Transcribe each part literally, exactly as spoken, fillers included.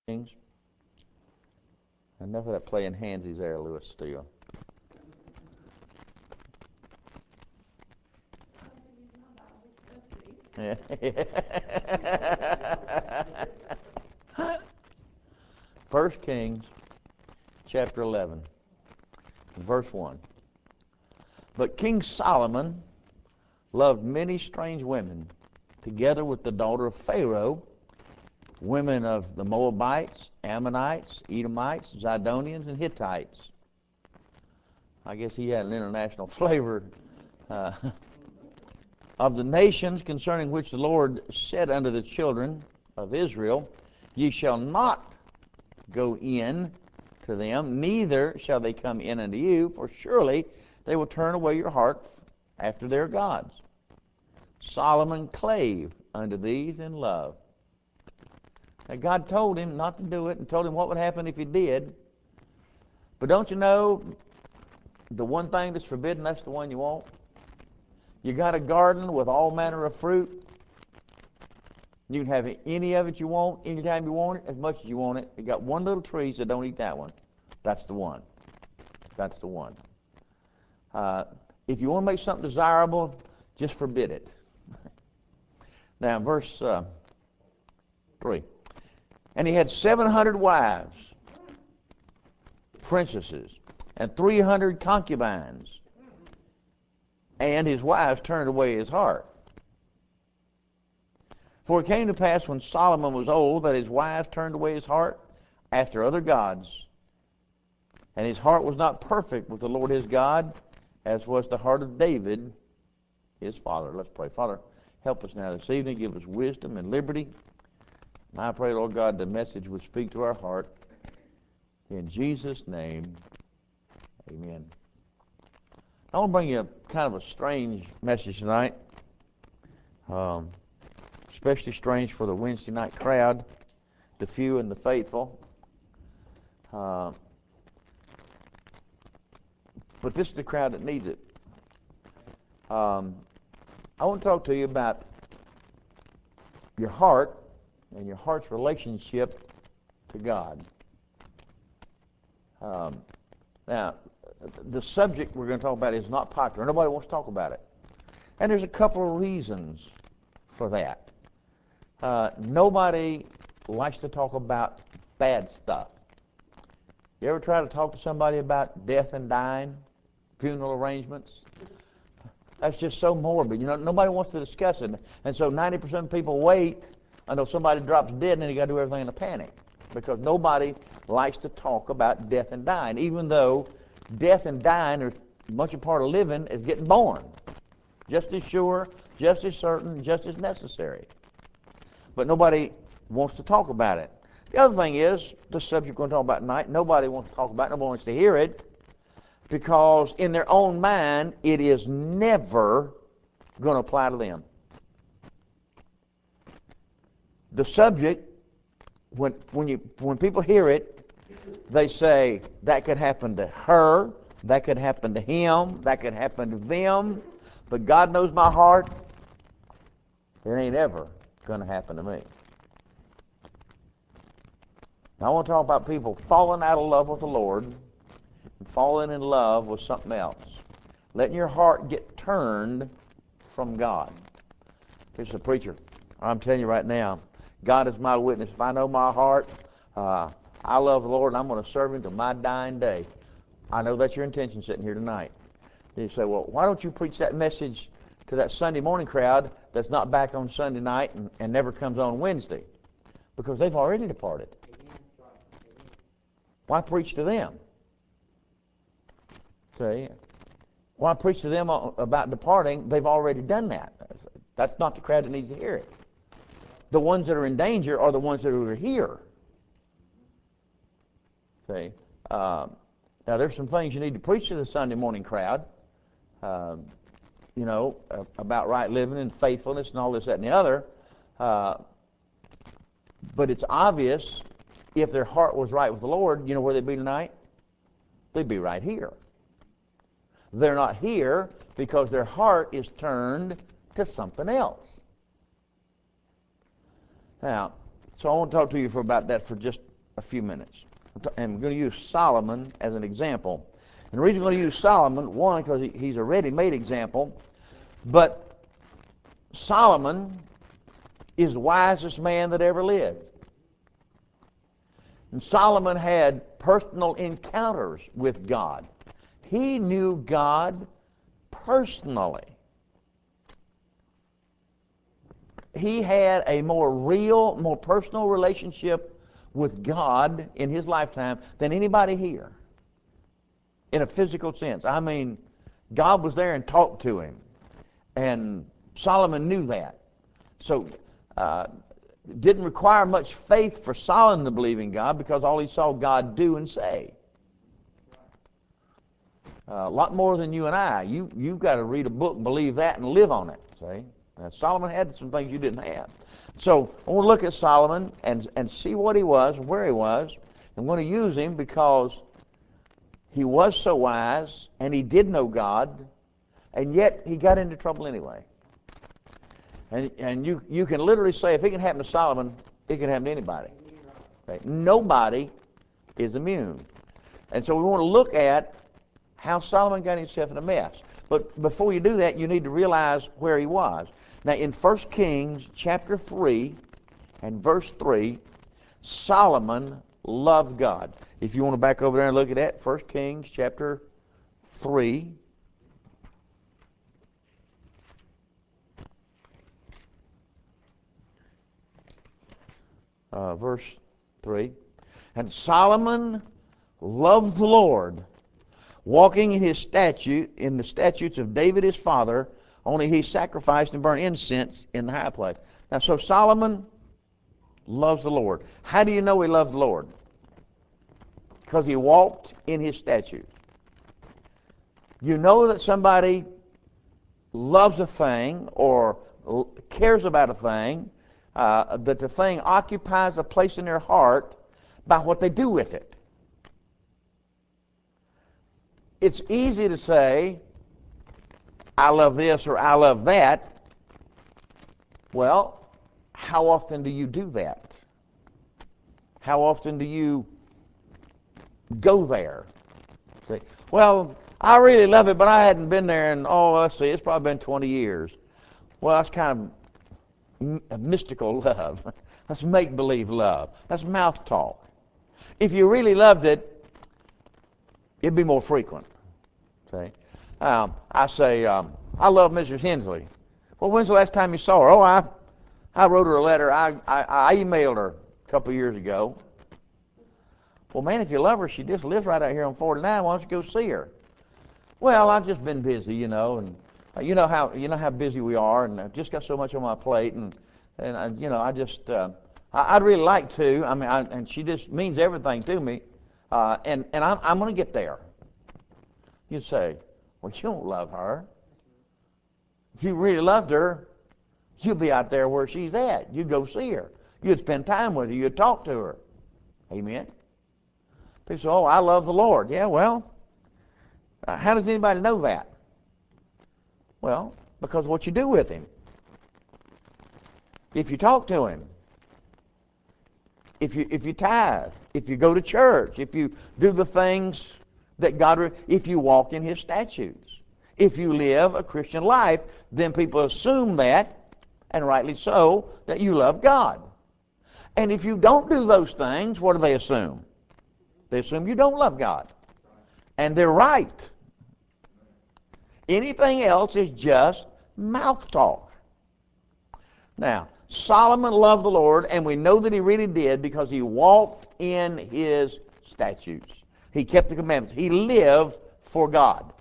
Kings. Enough of that playing handsies there, Lewis Steele. Yeah. First Kings, chapter eleven, verse one. But King Solomon loved many strange women, together with the daughter of Pharaoh, women of the Moabites, Ammonites, Edomites, Zidonians, and Hittites. I guess he had an international flavor. Uh, of the nations concerning which the Lord said unto the children of Israel, Ye shall not go in to them, neither shall they come in unto you, for surely they will turn away your heart after their gods. Solomon clave unto these in love. Now God told him not to do it and told him what would happen if he did. But don't you know, the one thing that's forbidden, that's the one you want? You got a garden with all manner of fruit. You can have any of it you want, anytime you want it, as much as you want it. You got one little tree, so don't eat that one. That's the one. That's the one. Uh, if you want to make something desirable, just forbid it. Now, verse uh, three. And he had seven hundred wives, princesses, and three hundred concubines. And his wives turned away his heart. For it came to pass when Solomon was old that his wives turned away his heart after other gods. And his heart was not perfect with the Lord his God, as was the heart of David his father. Let's pray. Father, help us now this evening. Give us wisdom and liberty. And I pray, Lord God, the message would speak to our heart. In Jesus' name, amen. I want to bring you a kind of a strange message tonight, um, especially strange for the Wednesday night crowd, the few and the faithful. Uh, but this is the crowd that needs it. Um, I want to talk to you about your heart and your heart's relationship to God. Um, now, the subject we're going to talk about is not popular. Nobody wants to talk about it. And there's a couple of reasons for that. Uh, nobody likes to talk about bad stuff. You ever try to talk to somebody about death and dying, funeral arrangements? That's just so morbid. You know, nobody wants to discuss it. And so ninety percent of people wait until somebody drops dead, and then you got to do everything in a panic. Because nobody likes to talk about death and dying, even though death and dying are much a part of living as getting born. Just as sure, just as certain, just as necessary. But nobody wants to talk about it. The other thing is, the subject we're going to talk about tonight, nobody wants to talk about it, nobody wants to hear it, because in their own mind, it is never going to apply to them. The subject, when, when, you, when people hear it, they say, that could happen to her, that could happen to him, that could happen to them, but God knows my heart, it ain't ever going to happen to me. Now, I want to talk about people falling out of love with the Lord and falling in love with something else. Letting your heart get turned from God. Here's a preacher. I'm telling you right now, God is my witness. If I know my heart, uh, I love the Lord, and I'm going to serve Him to my dying day. I know that's your intention sitting here tonight. And you say, well, why don't you preach that message to that Sunday morning crowd that's not back on Sunday night and, and never comes on Wednesday? Because they've already departed. Why preach to them? See? Why preach to them about departing? They've already done that. That's not the crowd that needs to hear it. The ones that are in danger are the ones that are here. See? Um, now, there's some things you need to preach to the Sunday morning crowd, um, you know, uh, about right living and faithfulness and all this, that, and the other. Uh, but it's obvious if their heart was right with the Lord, you know where they'd be tonight? They'd be right here. They're not here because their heart is turned to something else. Now, so I want to talk to you for about that for just a few minutes. And I'm going to use Solomon as an example. And the reason I'm going to use Solomon, one, because he, he's a ready-made example, but Solomon is the wisest man that ever lived. And Solomon had personal encounters with God. He knew God personally. He had a more real, more personal relationship with God in his lifetime than anybody here, in a physical sense. I mean, God was there and talked to him, and Solomon knew that. So uh, didn't require much faith for Solomon to believe in God, because all he saw God do and say. Uh, a lot more than you and I. You, you've got to read a book and believe that and live on it, see? Now, Solomon had some things you didn't have. So I want to look at Solomon and, and see what he was and where he was. I'm going to use him because he was so wise, and he did know God, and yet he got into trouble anyway. And, and you, you can literally say, if it can happen to Solomon, it can happen to anybody. Okay? Nobody is immune. And so we want to look at how Solomon got himself in a mess. But before you do that, you need to realize where he was. Now, in First Kings chapter three and verse three, Solomon loved God. If you want to back over there and look at that, First Kings chapter three. Uh, verse three. And Solomon loved the Lord, walking in his statute, in the statutes of David his father, only he sacrificed and burned incense in the high place. Now, so Solomon loves the Lord. How do you know he loves the Lord? Because he walked in his statutes. You know that somebody loves a thing or cares about a thing, uh, that the thing occupies a place in their heart by what they do with it. It's easy to say, I love this or I love that. Well, how often do you do that? How often do you go there? Say, well, I really love it, but I hadn't been there in, oh, let's see, it's probably been twenty years. Well, that's kind of m- mystical love. That's make-believe love. That's mouth talk. If you really loved it, it'd be more frequent. See? Um, I say, um, I love Missus Hensley. Well, when's the last time you saw her? Oh, I, I wrote her a letter. I, I, I emailed her a couple of years ago. Well, man, if you love her, she just lives right out here on forty-nine. Why don't you go see her? Well, I've just been busy, you know, and uh, you know how you know how busy we are, and I've just got so much on my plate, and and I, you know, I just uh, I, I'd really like to. I mean, I, and she just means everything to me, uh, and and I'm I'm going to get there. You say, well, you don't love her. If you really loved her, you'd be out there where she's at. You'd go see her. You'd spend time with her. You'd talk to her. Amen. People say, oh, I love the Lord. Yeah, well, uh, how does anybody know that? Well, because of what you do with him. If you talk to him, if you if you tithe, if you go to church, if you do the things that God, re- if you walk in his statutes, if you live a Christian life, then people assume that, and rightly so, that you love God. And if you don't do those things, what do they assume? They assume you don't love God. And they're right. Anything else is just mouth talk. Now, Solomon loved the Lord, and we know that he really did because he walked in his statutes. He kept the commandments. He lived for God.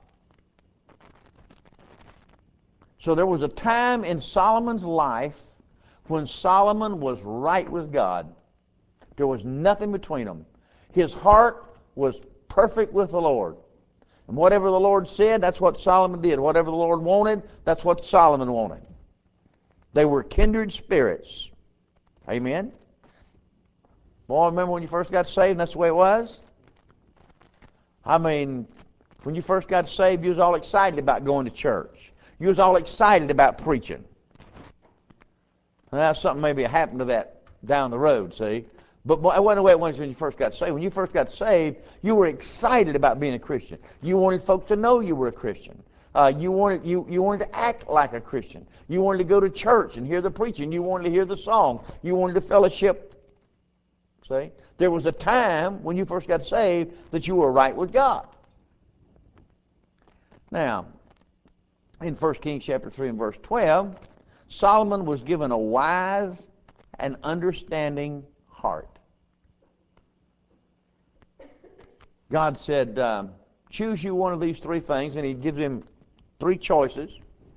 So there was a time in Solomon's life when Solomon was right with God. There was nothing between them. His heart was perfect with the Lord. And whatever the Lord said, that's what Solomon did. Whatever the Lord wanted, that's what Solomon wanted. They were kindred spirits. Amen? Boy, remember when you first got saved and that's the way it was? I mean, when you first got saved, you was all excited about going to church. You was all excited about preaching. Now, something maybe happened to that down the road, see? But boy, it wasn't the way it was when you first got saved. When you first got saved, you were excited about being a Christian. You wanted folks to know you were a Christian. Uh, you wanted you you wanted to act like a Christian. You wanted to go to church and hear the preaching. You wanted to hear the song. You wanted to fellowship. See, there was a time when you first got saved that you were right with God. Now, in First Kings chapter three and verse twelve, Solomon was given a wise and understanding heart. God said, um, choose you one of these three things, and he gives him three choices.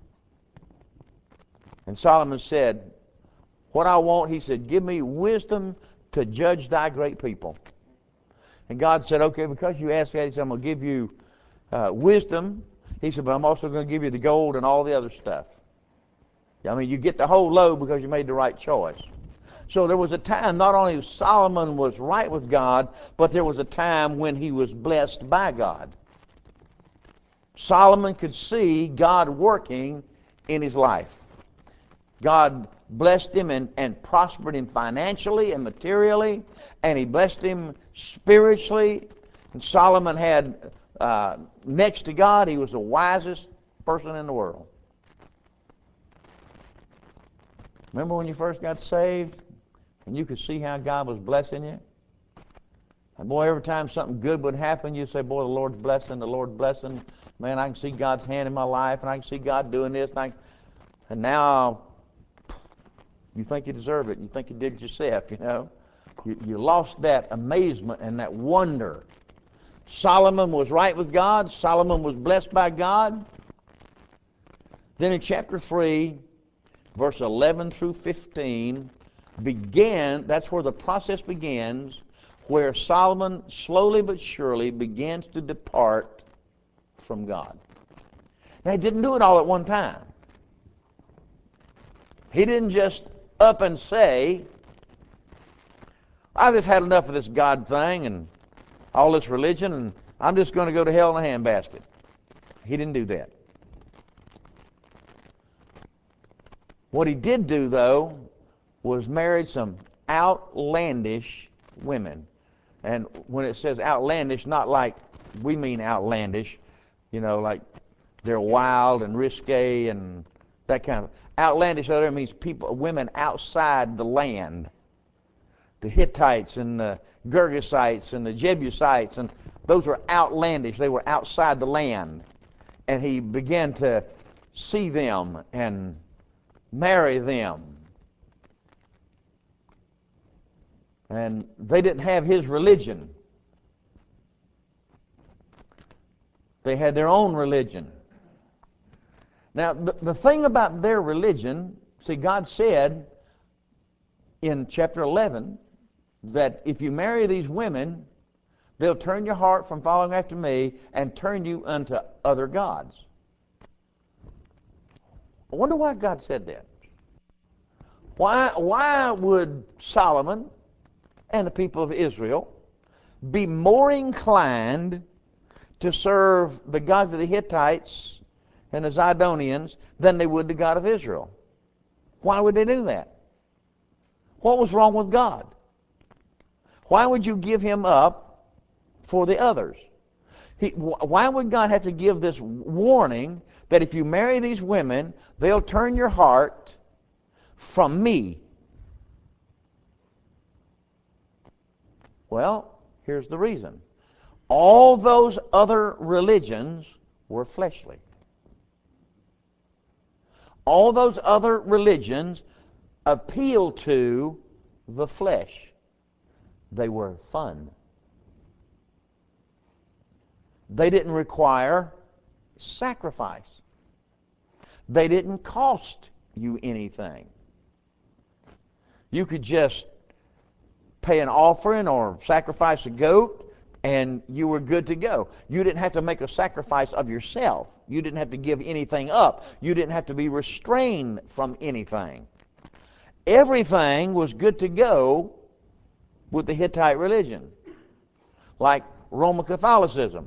And Solomon said, what I want, he said, give me wisdom to judge thy great people. And God said, okay, because you asked that, he said, I'm going to give you uh, wisdom. He said, but I'm also going to give you the gold and all the other stuff. I mean, you get the whole load because you made the right choice. So there was a time not only Solomon was right with God, but there was a time when he was blessed by God. Solomon could see God working in his life. God blessed him and, and prospered him financially and materially, and he blessed him spiritually. And Solomon had, uh, next to God, he was the wisest person in the world. Remember when you first got saved and you could see how God was blessing you? And boy, every time something good would happen, you'd say, boy, the Lord's blessing, the Lord's blessing. Man, I can see God's hand in my life, and I can see God doing this. And, I, and now you think you deserve it. You think you did it yourself, you know. You, you lost that amazement and that wonder. Solomon was right with God. Solomon was blessed by God. Then in chapter three, verse eleven through fifteen, began, that's where the process begins, where Solomon slowly but surely begins to depart from God. Now, he didn't do it all at one time. He didn't just up and say, I've just had enough of this God thing and all this religion, and I'm just going to go to hell in a handbasket. He didn't do that. What he did do, though, was marry some outlandish women. And when it says outlandish, not like we mean outlandish, you know, like they're wild and risque and that kind of. Outlandish other means people, women outside the land. The Hittites and the Girgasites and the Jebusites, and those were outlandish. They were outside the land. And he began to see them and marry them. And they didn't have his religion. They had their own religion. Now, the, the thing about their religion, see, God said in chapter eleven that if you marry these women, they'll turn your heart from following after me and turn you unto other gods. I wonder why God said that. Why, why would Solomon and the people of Israel be more inclined to serve the gods of the Hittites and the Zidonians than they would the God of Israel? Why would they do that? What was wrong with God? Why would you give him up for the others? He, why would God have to give this warning that if you marry these women, they'll turn your heart from me? Well, here's the reason. All those other religions were fleshly. All those other religions appeal to the flesh. They were fun. They didn't require sacrifice. They didn't cost you anything. You could just pay an offering or sacrifice a goat, and you were good to go. You didn't have to make a sacrifice of yourself. You didn't have to give anything up. You didn't have to be restrained from anything. Everything was good to go with the Hittite religion, like Roman Catholicism.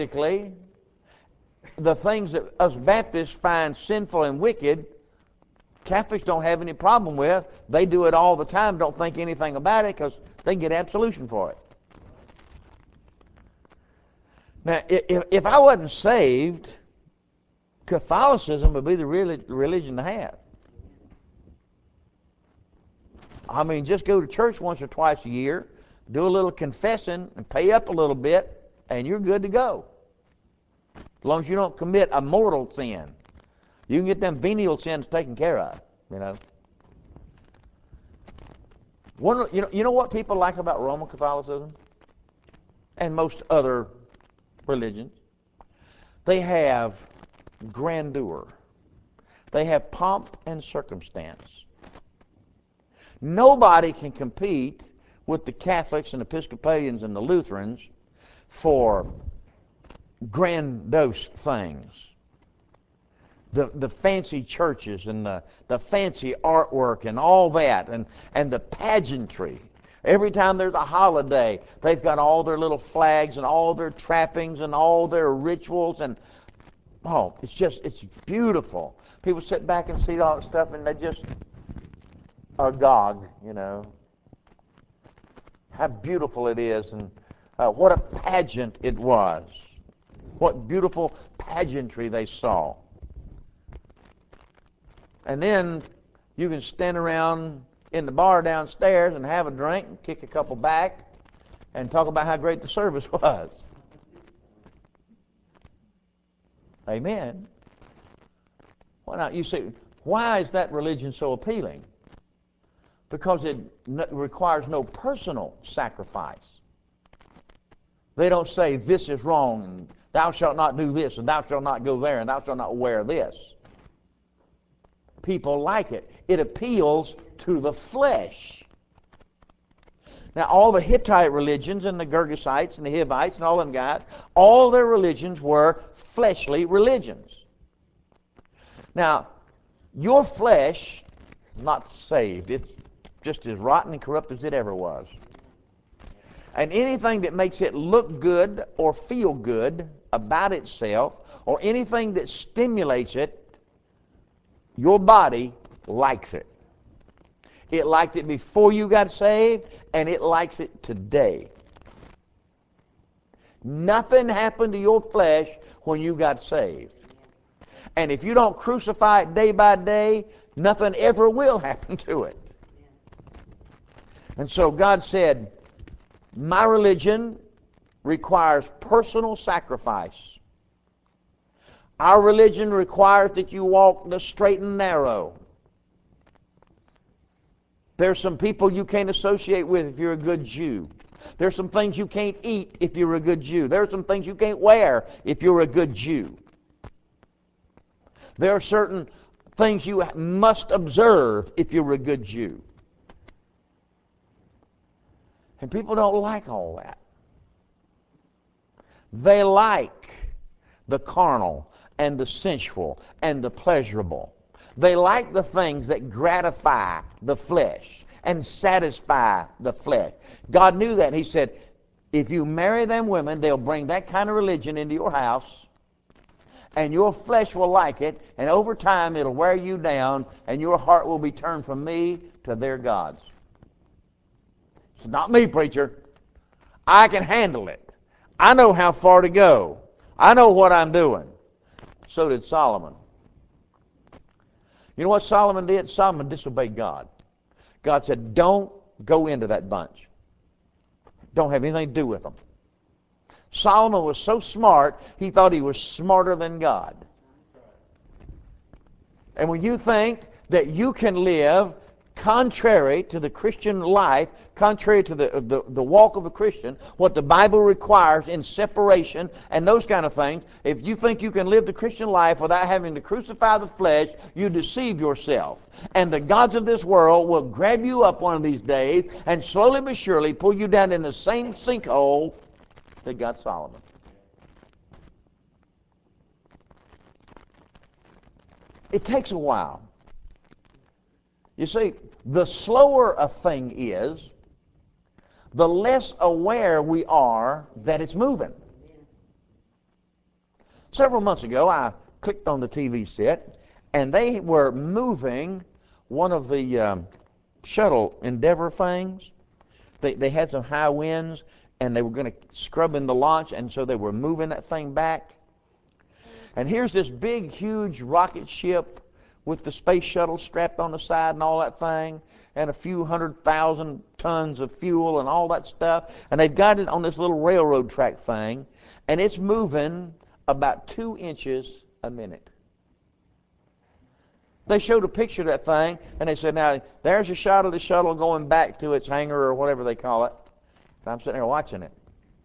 Basically, the things that us Baptists find sinful and wicked, Catholics don't have any problem with. They do it all the time, don't think anything about it because they get absolution for it. Now, if, if I wasn't saved, Catholicism would be the religion to have. I mean, just go to church once or twice a year, do a little confessing, and pay up a little bit, and you're good to go. As long as you don't commit a mortal sin. You can get them venial sins taken care of, you know. One, you know, you know what people like about Roman Catholicism and most other religions? They have grandeur. They have pomp and circumstance. Nobody can compete with the Catholics and Episcopalians and the Lutherans for grandiose things. The, the fancy churches and the, the fancy artwork and all that, and, and the pageantry. Every time there's a holiday, they've got all their little flags and all their trappings and all their rituals, and oh, it's just, it's beautiful. People sit back and see all that stuff and they just agog, you know. How beautiful it is, and uh, what a pageant it was. What beautiful pageantry they saw. And then you can stand around in the bar downstairs and have a drink and kick a couple back and talk about how great the service was. Amen. Why not? You say, why is that religion so appealing? Because it n- requires no personal sacrifice. They don't say, this is wrong, and thou shalt not do this, and thou shalt not go there, and thou shalt not wear this. People like it. It appeals to the flesh. Now, all the Hittite religions and the Girgashites and the Hivites and all them guys, all their religions were fleshly religions. Now, your flesh is not saved. It's just as rotten and corrupt as it ever was. And anything that makes it look good or feel good about itself, or anything that stimulates it, your body likes it. It liked it before you got saved, and it likes it today. Nothing happened to your flesh when you got saved. And if you don't crucify it day by day, nothing ever will happen to it. And so God said, my religion requires personal sacrifice. Our religion requires that you walk the straight and narrow. There's some people you can't associate with if you're a good Jew. There's some things you can't eat if you're a good Jew. There's some things you can't wear if you're a good Jew. There are certain things you must observe if you're a good Jew. And people don't like all that. They like the carnal and the sensual and the pleasurable. They like the things that gratify the flesh and satisfy the flesh. God knew that. He said, if you marry them women, they'll bring that kind of religion into your house, and your flesh will like it, and over time it'll wear you down, and your heart will be turned from me to their gods. It's not me, preacher. I can handle it. I know how far to go. I know what I'm doing. So did Solomon. You know what Solomon did? Solomon disobeyed God. God said, don't go into that bunch. Don't have anything to do with them. Solomon was so smart, he thought he was smarter than God. And when you think that you can live contrary to the Christian life, contrary to the, the, the walk of a Christian, what the Bible requires in separation and those kind of things, if you think you can live the Christian life without having to crucify the flesh, you deceive yourself. And the gods of this world will grab you up one of these days and slowly but surely pull you down in the same sinkhole that got Solomon. It takes a while. You see, the slower a thing is, the less aware we are that it's moving. Several months ago, I clicked on the T V set, and they were moving one of the um, shuttle Endeavour things. They, they had some high winds, and they were going to scrub in the launch, and so they were moving that thing back. And here's this big, huge rocket ship with the space shuttle strapped on the side and all that thing, and a few hundred thousand tons of fuel and all that stuff. And they've got it on this little railroad track thing, and it's moving about two inches a minute. They showed a picture of that thing, and they said, now, there's a shot of the shuttle going back to its hangar or whatever they call it. So I'm sitting there watching it.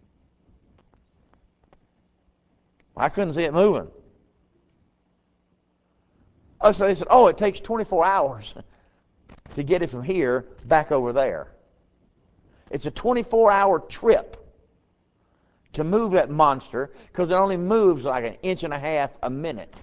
I couldn't see it moving. Oh, so they said, oh, it takes twenty-four hours to get it from here back over there. It's a twenty-four hour trip to move that monster because it only moves like an inch and a half a minute.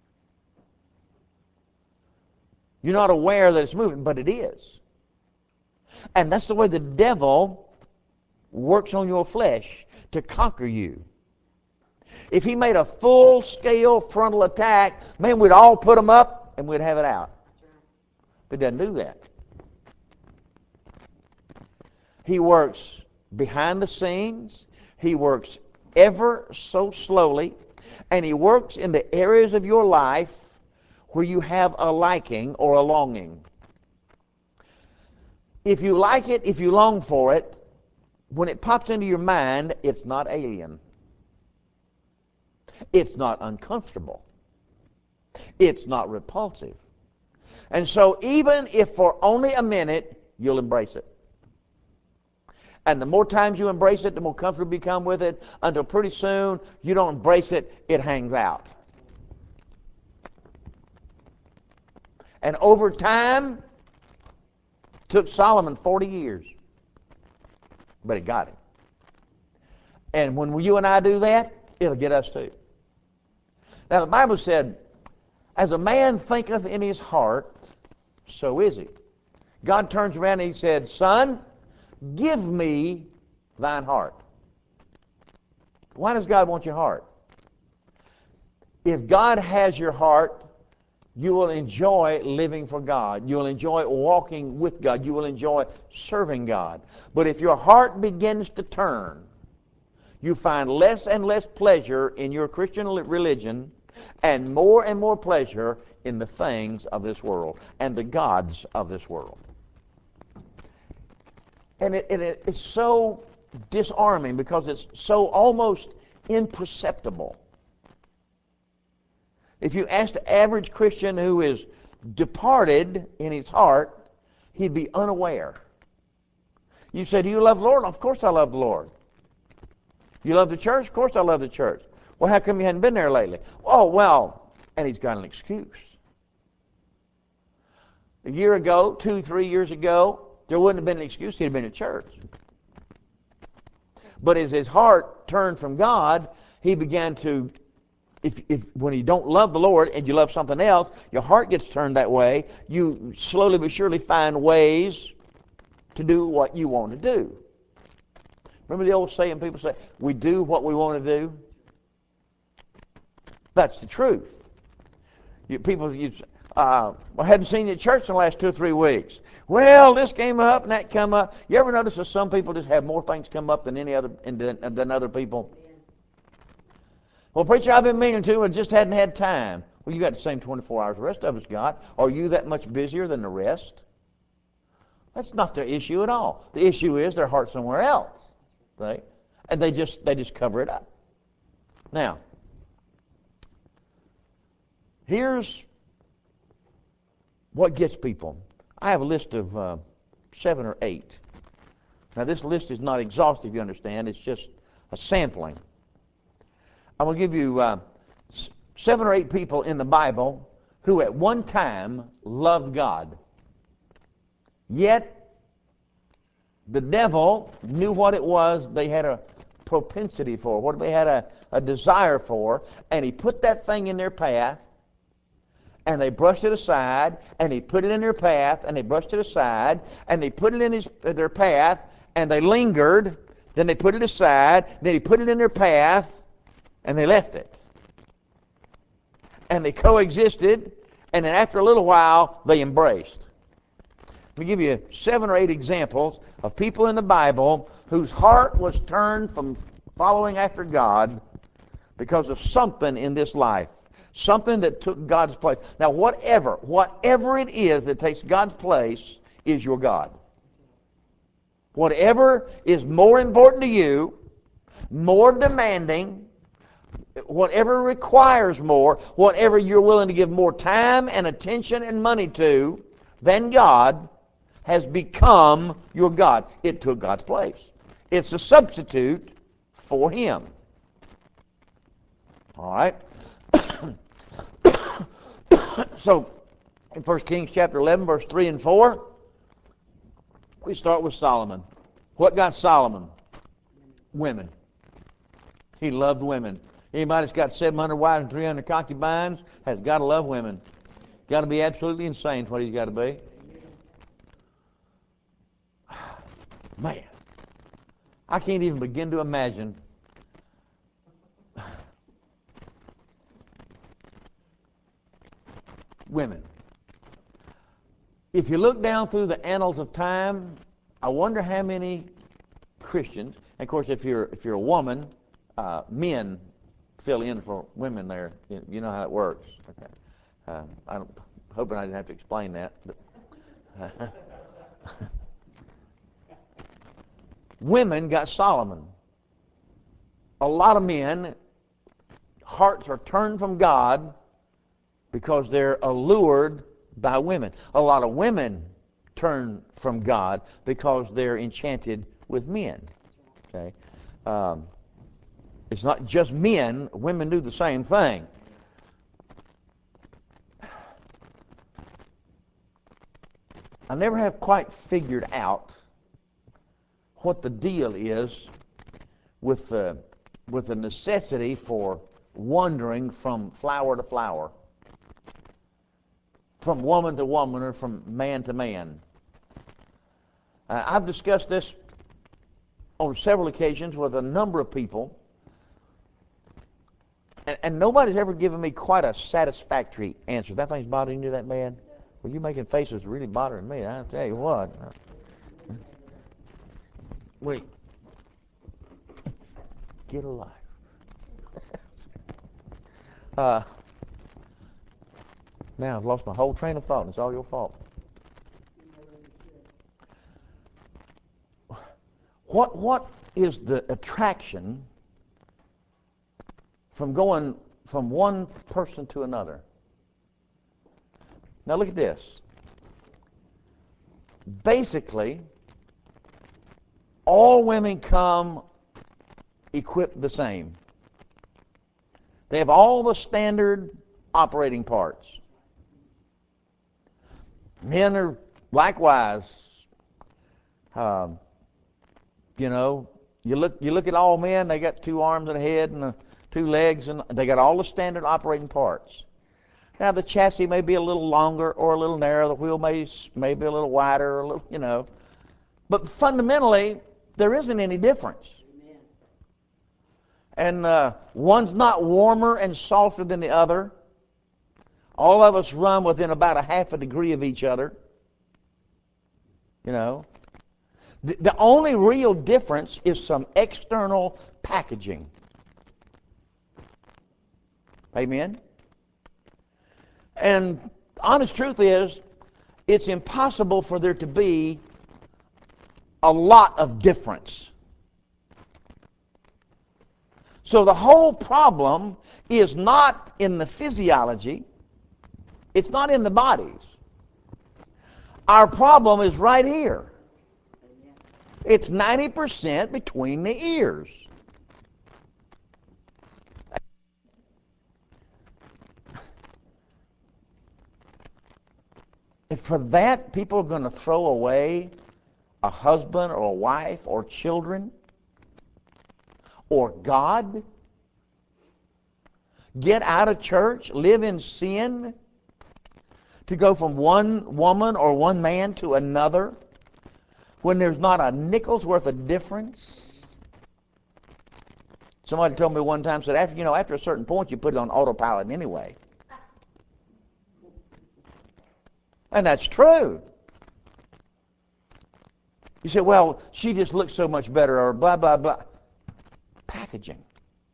You're not aware that it's moving, but it is. And that's the way the devil works on your flesh to conquer you. If he made a full-scale frontal attack, man, we'd all put them up and we'd have it out. But he doesn't do that. He works behind the scenes. He works ever so slowly. And he works in the areas of your life where you have a liking or a longing. If you like it, if you long for it, when it pops into your mind, it's not alien. It's not uncomfortable. It's not repulsive. And so even if for only a minute, you'll embrace it. And the more times you embrace it, the more comfortable you become with it, until pretty soon you don't embrace it, it hangs out. And over time, it took Solomon forty years, but it got him. And when you and I do that, it'll get us too. Now the Bible said, as a man thinketh in his heart, so is he. God turns around and he said, son, give me thine heart. Why does God want your heart? If God has your heart, you will enjoy living for God. You will enjoy walking with God. You will enjoy serving God. But if your heart begins to turn, you find less and less pleasure in your Christian religion and more and more pleasure in the things of this world and the gods of this world. And it, it, it's so disarming because it's so almost imperceptible. If you ask the average Christian who is departed in his heart, he'd be unaware. You say, do you love the Lord? Of course I love the Lord. You love the church? Of course I love the church. Well, how come you hadn't been there lately? Oh, well, and he's got an excuse. A year ago, two, three years ago, there wouldn't have been an excuse. He'd have been at church. But as his heart turned from God, he began to, if, if when you don't love the Lord and you love something else, your heart gets turned that way. You slowly but surely find ways to do what you want to do. Remember the old saying people say, we do what we want to do? That's the truth. You, people, you, uh, I hadn't seen you at church in the last two or three weeks. Well, this came up and that came up. You ever notice that some people just have more things come up than any other than, than other people? Well, preacher, I've been meaning to, I just hadn't had time. Well, you got the same twenty-four hours the rest of us got. Are you that much busier than the rest? That's not the issue at all. The issue is their heart's somewhere else, right? And they just they just cover it up. Now, here's what gets people. I have a list of uh, seven or eight. Now, this list is not exhaustive, you understand. It's just a sampling. I'm going to give you uh, seven or eight people in the Bible who at one time loved God. Yet, the devil knew what it was they had a propensity for, what they had a, a desire for, and he put that thing in their path, and they brushed it aside, and he put it in their path, and they brushed it aside, and they put it in his, their path, and they lingered, then they put it aside, then he put it in their path, and they left it. And they coexisted, and then after a little while, they embraced. Let me give you seven or eight examples of people in the Bible whose heart was turned from following after God because of something in this life. Something that took God's place. Now, whatever, whatever it is that takes God's place is your God. Whatever is more important to you, more demanding, whatever requires more, whatever you're willing to give more time and attention and money to than God, has become your God. It took God's place. It's a substitute for Him. All right? So, in First Kings chapter eleven, verse three and four, we start with Solomon. What got Solomon? Women. He loved women. Anybody that's got seven hundred wives and three hundred concubines has got to love women. Got to be absolutely insane is what he's got to be. Man, I can't even begin to imagine women. If you look down through the annals of time, I wonder how many Christians, and of course if you're if you're a woman, uh, men fill in for women there. You, you know how it works. Okay. Uh, I don't, hoping I didn't have to explain that. But, uh, women got Solomon. A lot of men, hearts are turned from God because they're allured by women. A lot of women turn from God because they're enchanted with men. Okay, um, it's not just men. Women do the same thing. I never have quite figured out what the deal is with the with the necessity for wandering from flower to flower, from woman to woman, or from man to man. Uh, I've discussed this on several occasions with a number of people, and, and nobody's ever given me quite a satisfactory answer. That thing's bothering you that bad? Well, you making faces really bothering me. I'll tell you what. Wait. Get alive. uh, now I've lost my whole train of thought, and it's all your fault. What what is the attraction from going from one person to another? Now look at this. Basically, all women come equipped the same. They have all the standard operating parts. Men are likewise. Um, you know, you look you look at all men. They got two arms and a head and a, two legs, and they got all the standard operating parts. Now the chassis may be a little longer or a little narrow. The wheel may may be a little wider, or a little, you know. But fundamentally, there isn't any difference. Amen. And uh, one's not warmer and softer than the other. All of us run within about a half a degree of each other. You know. The, the only real difference is some external packaging. Amen? And honest truth is, it's impossible for there to be a lot of difference. So the whole problem is not in the physiology. It's not in the bodies. Our problem is right here. It's ninety percent between the ears. And for that, people are going to throw away a husband or a wife or children or God, get out of church, live in sin, to go from one woman or one man to another when there's not a nickel's worth of difference. Somebody told me one time, said, after you know, after a certain point, you put it on autopilot anyway. And that's true. You say, well, she just looks so much better, or blah, blah, blah. Packaging.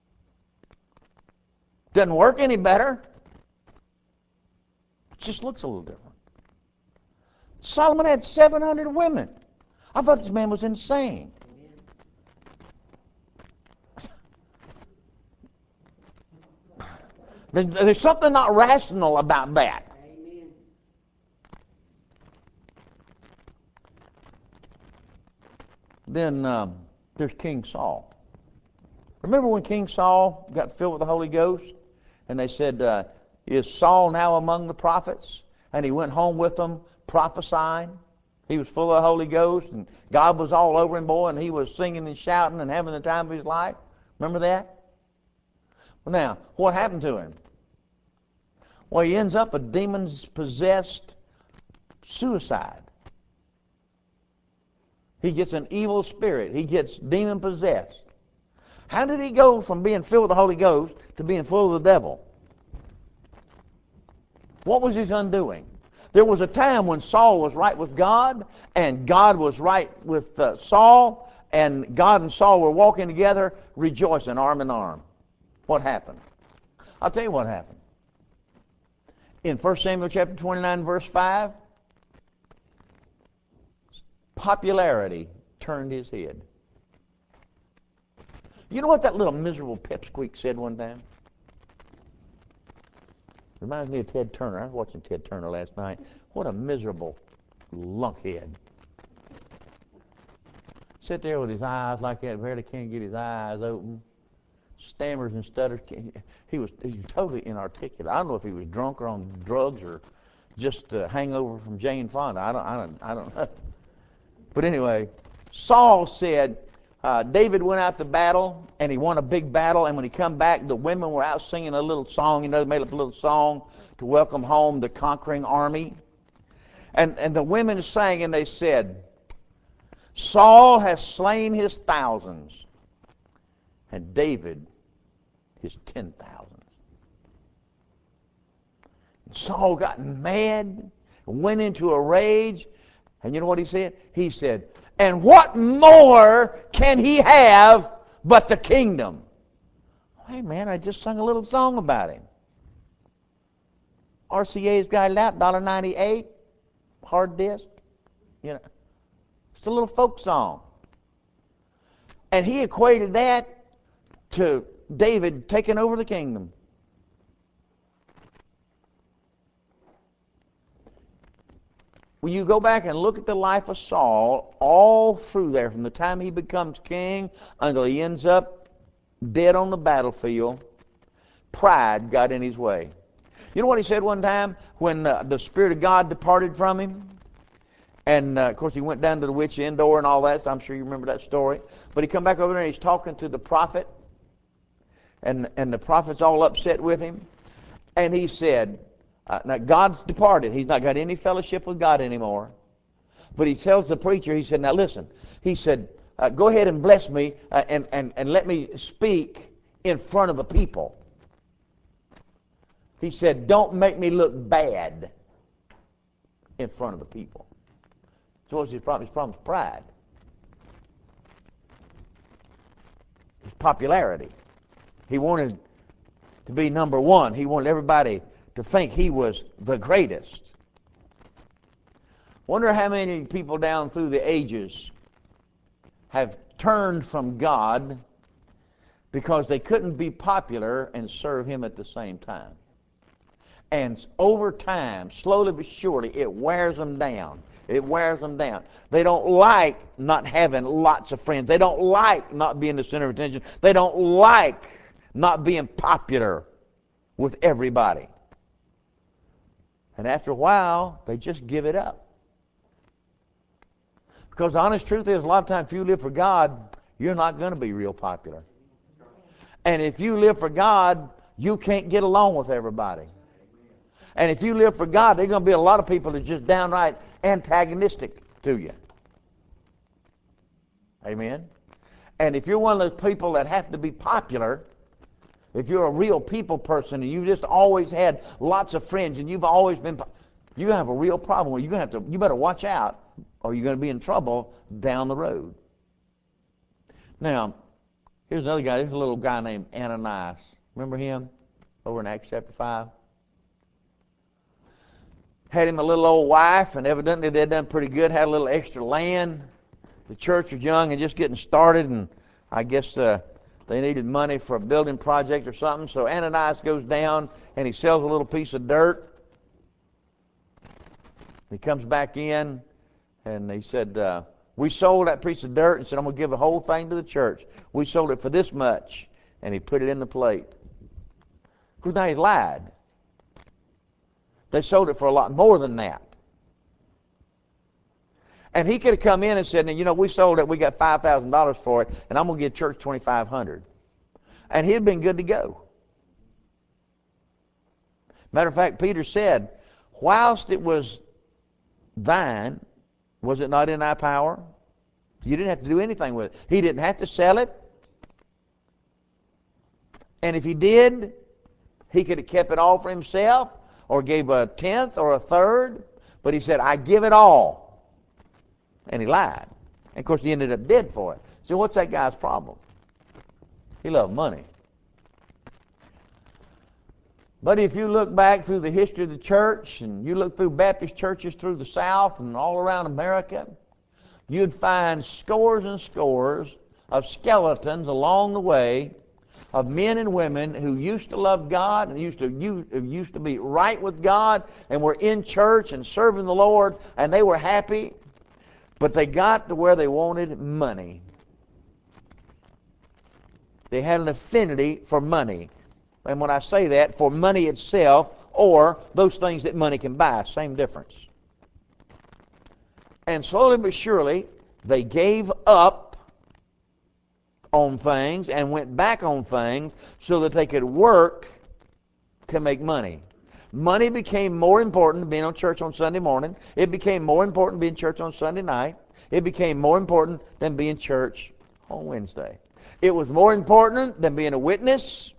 Doesn't work any better. It just looks a little different. Solomon had seven hundred women. I thought this man was insane. There's something not rational about that. Amen. Then um, there's King Saul. Remember when King Saul got filled with the Holy Ghost? And they said, uh, is Saul now among the prophets? And he went home with them prophesying. He was full of the Holy Ghost, and God was all over him, boy, and he was singing and shouting and having the time of his life. Remember that? Well, now, what happened to him? Well, he ends up a demon-possessed suicide. He gets an evil spirit. He gets demon-possessed. How did he go from being filled with the Holy Ghost to being full of the devil? What was his undoing? There was a time when Saul was right with God, and God was right with uh, Saul, and God and Saul were walking together, rejoicing, arm in arm. What happened? I'll tell you what happened. In First Samuel chapter twenty-nine, verse five, popularity turned his head. You know what that little miserable pipsqueak said one time? Reminds me of Ted Turner. I was watching Ted Turner last night. What a miserable lunkhead. Sit there with his eyes like that, barely can't get his eyes open. Stammers and stutters. He was, he was totally inarticulate. I don't know if he was drunk or on drugs or just a hangover from Jane Fonda. I don't, I don't, I don't know. But anyway, Saul said, uh, David went out to battle, and he won a big battle, and when he come back, the women were out singing a little song. You know, they made up a little song to welcome home the conquering army. And, and the women sang, and they said, Saul has slain his thousands, and David his ten thousands. Saul got mad, went into a rage, and you know what he said? He said, and what more can he have but the kingdom? Hey man, I just sung a little song about him. R C A's got it out, one dollar ninety-eight, hard disc. You know, it's a little folk song. And he equated that to David taking over the kingdom. When you go back and look at the life of Saul, all through there, from the time he becomes king until he ends up dead on the battlefield, pride got in his way. You know what he said one time when uh, the Spirit of God departed from him? And, uh, of course, he went down to the witch Endor and all that, so I'm sure you remember that story. But he come back over there and he's talking to the prophet, and, and the prophet's all upset with him. And he said, uh, now God's departed. He's not got any fellowship with God anymore. But he tells the preacher, he said, now listen, he said, uh, go ahead and bless me uh, and, and, and let me speak in front of the people. He said, don't make me look bad in front of the people. So what's his problem? His problem is pride. His popularity. He wanted to be number one. He wanted everybody to think he was the greatest. Wonder how many people down through the ages have turned from God because they couldn't be popular and serve him at the same time. And over time, slowly but surely, it wears them down. It wears them down. They don't like not having lots of friends. They don't like not being the center of attention. They don't like not being popular with everybody. And after a while, they just give it up. Because the honest truth is, a lot of times if you live for God, you're not going to be real popular. And if you live for God, you can't get along with everybody. And if you live for God, there's going to be a lot of people that are just downright antagonistic to you. Amen? And if you're one of those people that have to be popular, if you're a real people person and you've just always had lots of friends and you've always been, you have a real problem. You're going to have to, you better watch out or you're going to be in trouble down the road. Now, here's another guy. There's a little guy named Ananias. Remember him over in Acts chapter five? Had him a little old wife, and evidently they'd done pretty good, had a little extra land. The church was young and just getting started, and I guess uh, they needed money for a building project or something. So Ananias goes down, and he sells a little piece of dirt. He comes back in, and he said, uh, we sold that piece of dirt, and said, I'm going to give the whole thing to the church. We sold it for this much, and he put it in the plate. Because now he lied. They sold it for a lot more than that. And he could have come in and said, you know, we sold it, we got five thousand dollars for it, and I'm going to give church twenty-five hundred dollars. And he'd been good to go. Matter of fact, Peter said, whilst it was thine, was it not in thy power? You didn't have to do anything with it. He didn't have to sell it. And if he did, he could have kept it all for himself, or gave a tenth or a third. But he said, I give it all. And he lied. And of course, he ended up dead for it. So what's that guy's problem? He loved money. But if you look back through the history of the church, and you look through Baptist churches through the South and all around America, you'd find scores and scores of skeletons along the way of men and women who used to love God and used to used to be right with God and were in church and serving the Lord, and they were happy, but they got to where they wanted money. They had an affinity for money. And when I say that, for money itself or those things that money can buy, same difference. And slowly but surely, they gave up on things and went back on things so that they could work to make money. Money became more important than being on church on Sunday morning. It became more important than being church on Sunday night. It became more important than being church on Wednesday. It was more important than being a witness.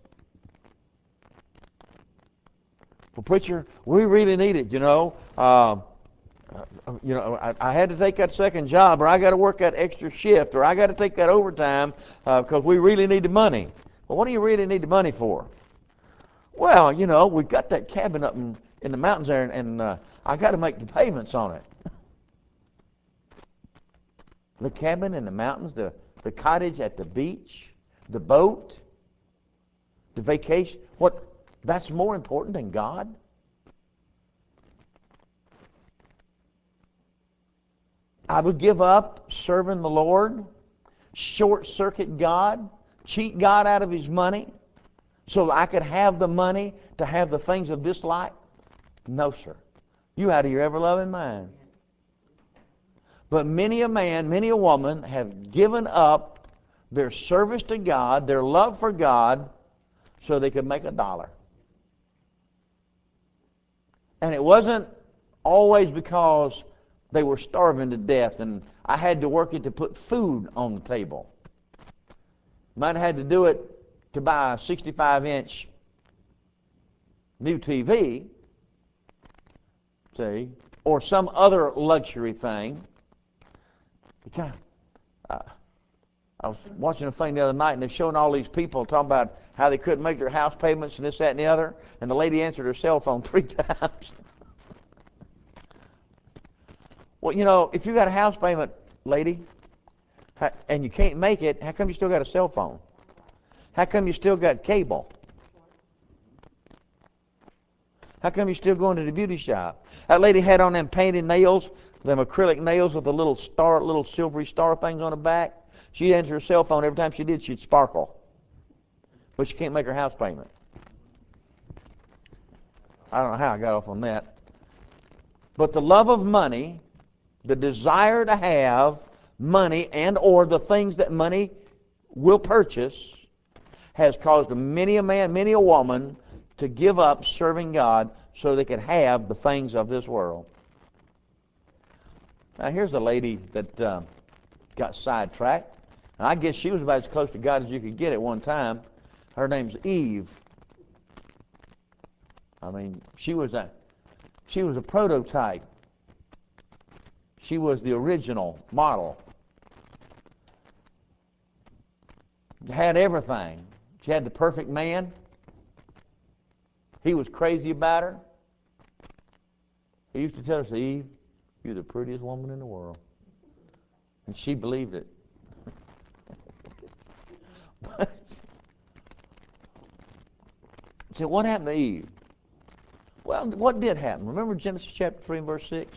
Well, preacher, we really need it, you know. Uh, you know, I, I had to take that second job, or I got to work that extra shift, or I got to take that overtime uh, because we really need the money. Well, what do you really need the money for? Well, you know, we've got that cabin up in, in the mountains there, and, and uh, I got to make the payments on it. The cabin in the mountains, the, the cottage at the beach, the boat, the vacation. What? That's more important than God? I would give up serving the Lord, short-circuit God, cheat God out of His money, so that I could have the money to have the things of this life? No, sir. You out of your ever-loving mind. But many a man, many a woman have given up their service to God, their love for God, so they could make a dollar. And it wasn't always because they were starving to death and I had to work it to put food on the table. Might have had to do it to buy a sixty-five inch new T V, see, or some other luxury thing. Okay. Uh, I was watching a thing the other night, and they're showing all these people talking about how they couldn't make their house payments and this, that, and the other, and the lady answered her cell phone three times. Well, you know, if you got a house payment, lady, and you can't make it, how come you still got a cell phone? How come you still got cable? How come you still going to the beauty shop? That lady had on them painted nails, them acrylic nails with the little star, little silvery star things on the back. She'd answer her cell phone. Every time she did, she'd sparkle. But she can't make her house payment. I don't know how I got off on that. But the love of money, the desire to have money and or the things that money will purchase, has caused many a man, many a woman to give up serving God so they could have the things of this world. Now here's a lady that uh, got sidetracked. And I guess she was about as close to God as you could get at one time. Her name's Eve. I mean, she was a she was a prototype. She was the original model. Had everything. She had the perfect man. He was crazy about her. He used to tell her, Eve, you're the prettiest woman in the world. And she believed it. So what happened to Eve? Well, what did happen? Remember Genesis chapter three and verse six?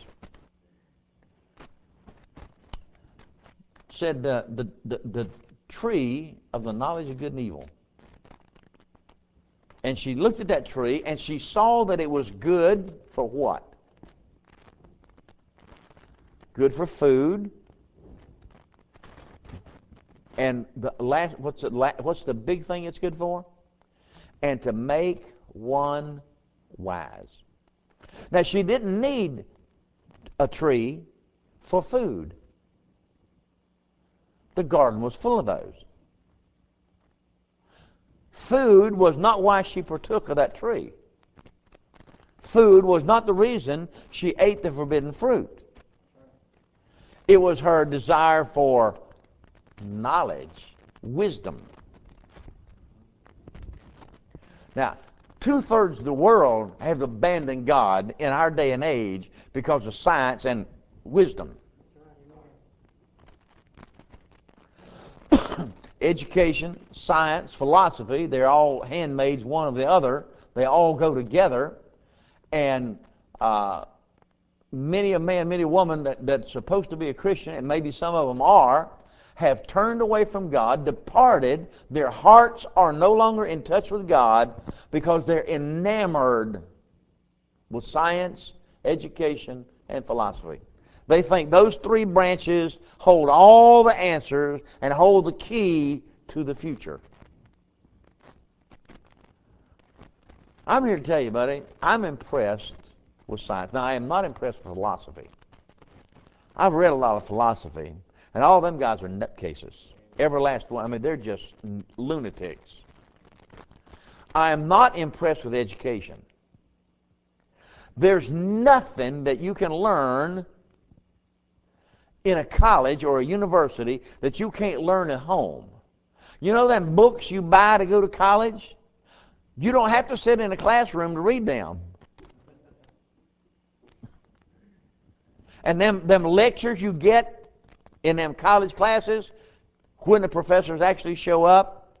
Said uh, the, the, the tree of the knowledge of good and evil. And she looked at that tree and she saw that it was good for what? Good for food. And the last, what's the, what's the big thing it's good for? And to make one wise. Now, she didn't need a tree for food. The garden was full of those. Food was not why she partook of that tree. Food was not the reason she ate the forbidden fruit. It was her desire for knowledge, wisdom. Now, two-thirds of the world have abandoned God in our day and age because of science and wisdom. Education, science, philosophy, they're all handmaids one of the other. They all go together. And uh, many a man, many a woman that, that's supposed to be a Christian, and maybe some of them are, have turned away from God, departed. Their hearts are no longer in touch with God because they're enamored with science, education, and philosophy. They think those three branches hold all the answers and hold the key to the future. I'm here to tell you, buddy, I'm impressed with science. Now, I am not impressed with philosophy. I've read a lot of philosophy, and all them guys are nutcases. Every last one. I mean, they're just lunatics. I am not impressed with education. There's nothing that you can learn in a college or a university that you can't learn at home. You know them books you buy to go to college? You don't have to sit in a classroom to read them. And them, them lectures you get in them college classes, when the professors actually show up,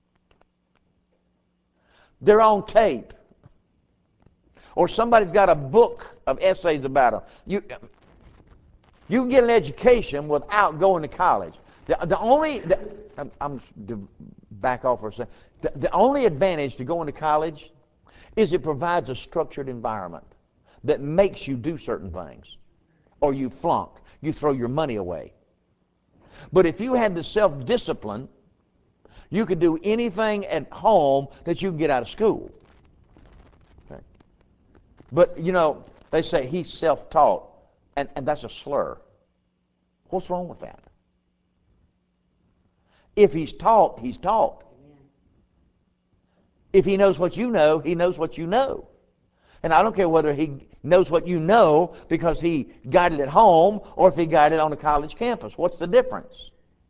they're on tape. Or somebody's got a book of essays about them. You, you can get an education without going to college. The, the only, the, I'm, I'm to back off for a second. The, the only advantage to going to college is it provides a structured environment that makes you do certain things. Or you flunk. You throw your money away. But if you had the self-discipline, you could do anything at home that you can get out of school. Okay. But, you know, they say he's self-taught, and, and that's a slur. What's wrong with that? If he's taught, he's taught. If he knows what you know, he knows what you know. And I don't care whether he knows what you know because he got it at home or if he got it on a college campus. What's the difference?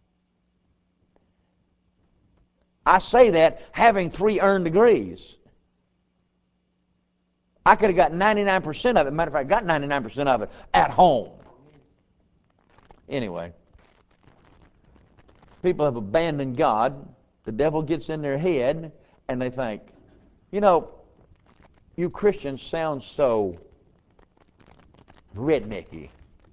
I say that having three earned degrees. I could have got ninety-nine percent of it. Matter of fact, I got ninety-nine percent of it at home. Anyway, people have abandoned God. The devil gets in their head and they think, you know, you Christians sound so rednecky,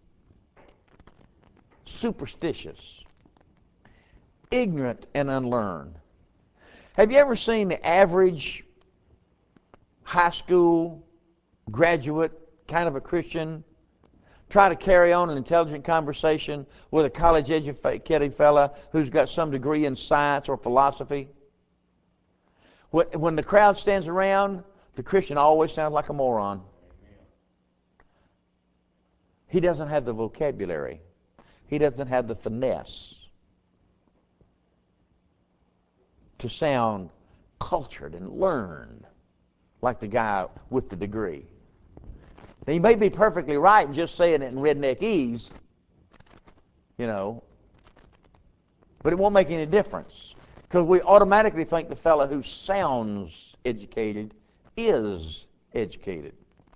superstitious, ignorant, and unlearned. Have you ever seen the average high school graduate, kind of a Christian, try to carry on an intelligent conversation with a college-educated fella who's got some degree in science or philosophy? When the crowd stands around, the Christian always sounds like a moron. He doesn't have the vocabulary. He doesn't have the finesse to sound cultured and learned like the guy with the degree. Now, he may be perfectly right in just saying it in redneckese, you know. But it won't make any difference because we automatically think the fellow who sounds educated is educated.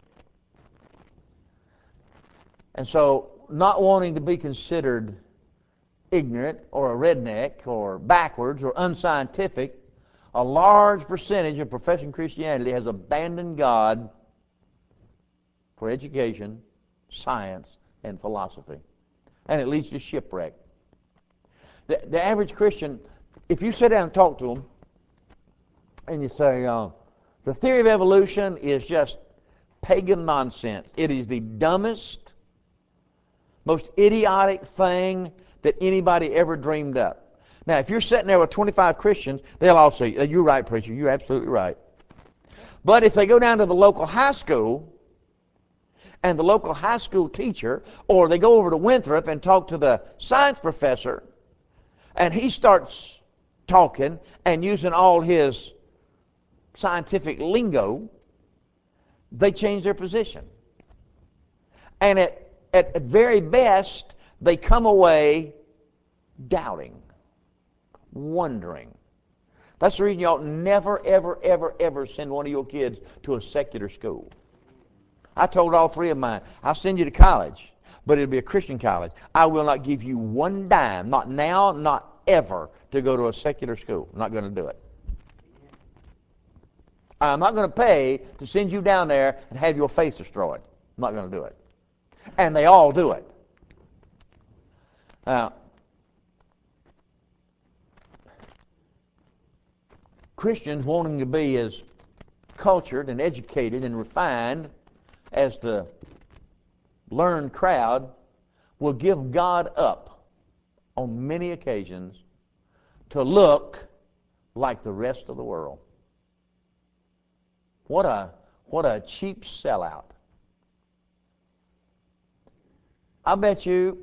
And so not wanting to be considered ignorant or a redneck or backwards or unscientific, a large percentage of professing Christianity has abandoned God for education, science, and philosophy. And it leads to shipwreck. The, the average Christian, if you sit down and talk to them, and you say, uh, the theory of evolution is just pagan nonsense. It is the dumbest, most idiotic thing that anybody ever dreamed up. Now, if you're sitting there with twenty-five Christians, they'll all say, you're right, preacher, you're absolutely right. But if they go down to the local high school, and the local high school teacher, or they go over to Winthrop and talk to the science professor, and he starts talking and using all his scientific lingo, they change their position. And at, at, at very best, they come away doubting, wondering. That's the reason you ought never, ever, ever, ever send one of your kids to a secular school. I told all three of mine, I'll send you to college, but it'll be a Christian college. I will not give you one dime, not now, not ever, to go to a secular school. I'm not going to do it. I'm not going to pay to send you down there and have your face destroyed. I'm not going to do it. And they all do it. Now, Christians wanting to be as cultured and educated and refined as the learned crowd will give God up on many occasions to look like the rest of the world. What a, what a cheap sellout. I bet you,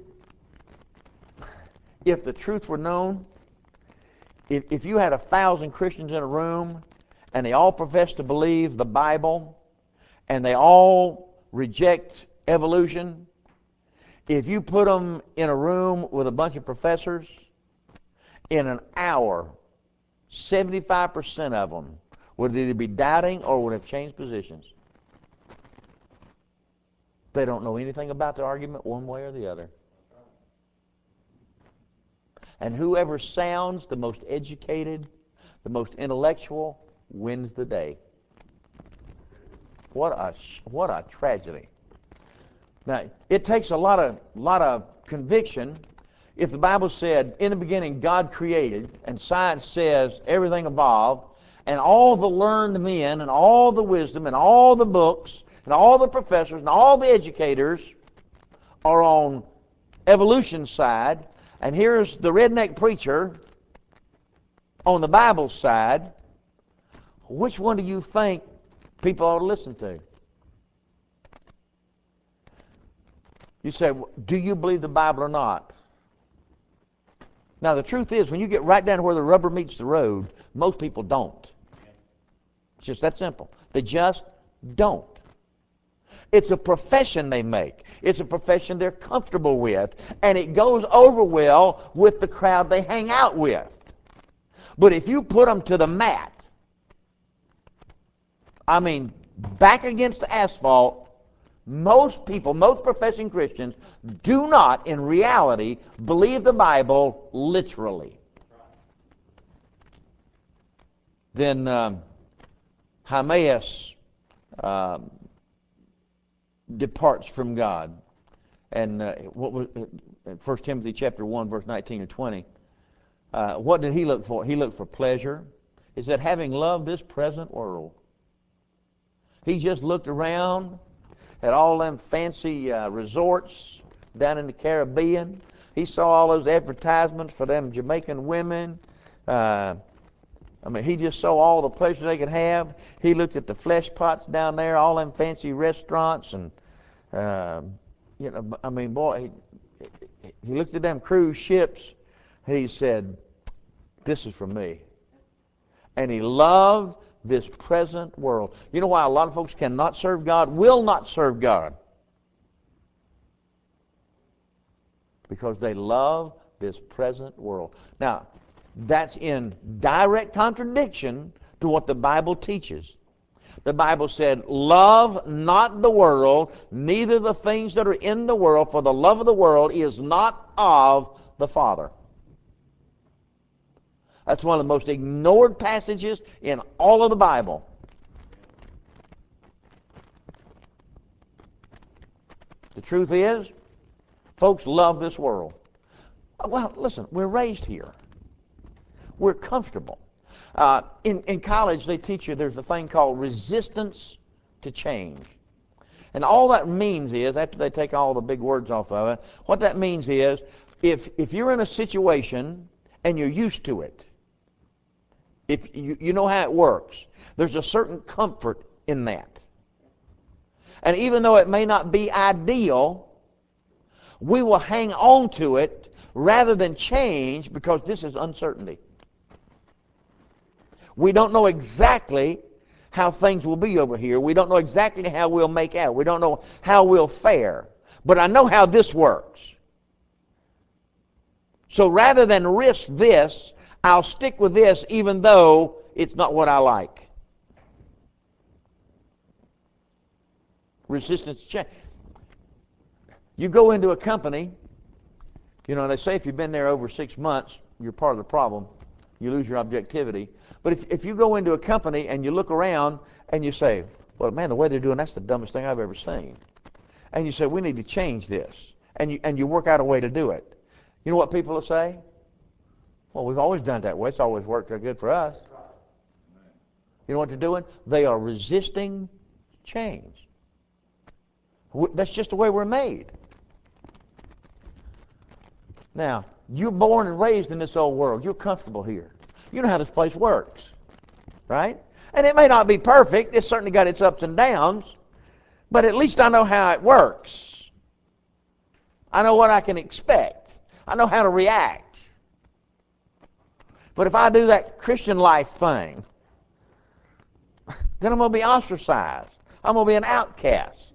if the truth were known, if, if you had a thousand Christians in a room and they all profess to believe the Bible and they all reject evolution, if you put them in a room with a bunch of professors, in an hour, seventy-five percent of them would either be doubting or would have changed positions. They don't know anything about the argument one way or the other. And whoever sounds the most educated, the most intellectual, wins the day. What a what a tragedy. Now, it takes a lot of lot of conviction. If the Bible said, in the beginning God created, and science says everything evolved, and all the learned men, and all the wisdom, and all the books, and all the professors, and all the educators are on evolution's side, and here's the redneck preacher on the Bible side, which one do you think people ought to listen to? You say, do you believe the Bible or not? Now, the truth is, when you get right down to where the rubber meets the road, most people don't. It's just that simple. They just don't. It's a profession they make. It's a profession they're comfortable with, and it goes over well with the crowd they hang out with. But if you put them to the mat, I mean, back against the asphalt, most people, most professing Christians, do not, in reality, believe the Bible literally. Then um, Hymenaeus um, departs from God. And uh, what was uh, First Timothy chapter one, verse nineteen and twenty. Uh, what did he look for? He looked for pleasure. He said, having loved this present world. He just looked around at all them fancy uh, resorts down in the Caribbean. He saw all those advertisements for them Jamaican women. Uh, I mean, he just saw all the pleasure they could have. He looked at the flesh pots down there, all them fancy restaurants, and uh, you know, I mean, boy, he, he looked at them cruise ships. And he said, "This is for me." And he loved this present world. You know why a lot of folks cannot serve God, will not serve God? because they love this present world. Now, that's in direct contradiction to what the Bible teaches. The Bible said, love not the world, neither the things that are in the world, for the love of the world is not of the Father. That's one of the most ignored passages in all of the Bible. The truth is, folks love this world. Well, listen, we're raised here. We're comfortable. Uh, in, in college, they teach you there's a thing called resistance to change. And all that means is, after they take all the big words off of it, what that means is, if, if you're in a situation and you're used to it, if you, you know how it works, there's a certain comfort in that. And even though it may not be ideal, we will hang on to it rather than change, because this is uncertainty. We don't know exactly how things will be over here. We don't know exactly how we'll make out. We don't know how we'll fare. But I know how this works. So rather than risk this, I'll stick with this even though it's not what I like. Resistance to change. You go into a company, you know, they say if you've been there over six months, you're part of the problem. You lose your objectivity. But if, if you go into a company and you look around and you say, well, man, the way they're doing, that's the dumbest thing I've ever seen. And you say, we need to change this. And you, and you work out a way to do it. You know what people will say? Well, we've always done it that way. It's always worked good for us. You know what they're doing? They are resisting change. That's just the way we're made. Now, you're born and raised in this old world. You're comfortable here. You know how this place works, right? And it may not be perfect. It's certainly got its ups and downs. But at least I know how it works. I know what I can expect. I know how to react. But if I do that Christian life thing, then I'm going to be ostracized. I'm going to be an outcast.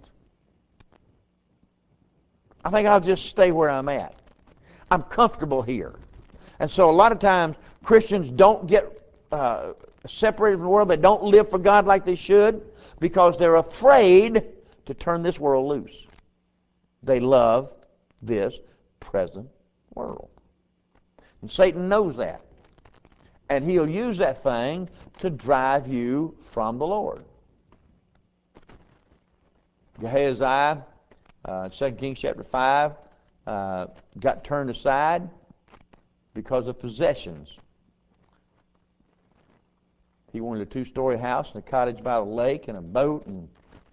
I think I'll just stay where I'm at. I'm comfortable here. And so a lot of times Christians don't get uh, separated from the world. They don't live for God like they should because they're afraid to turn this world loose. They love this present world. And Satan knows that. And he'll use that thing to drive you from the Lord. Gehazi, uh, Second Kings chapter five, uh, got turned aside because of possessions. He wanted a two-story house and a cottage by the lake and a boat. And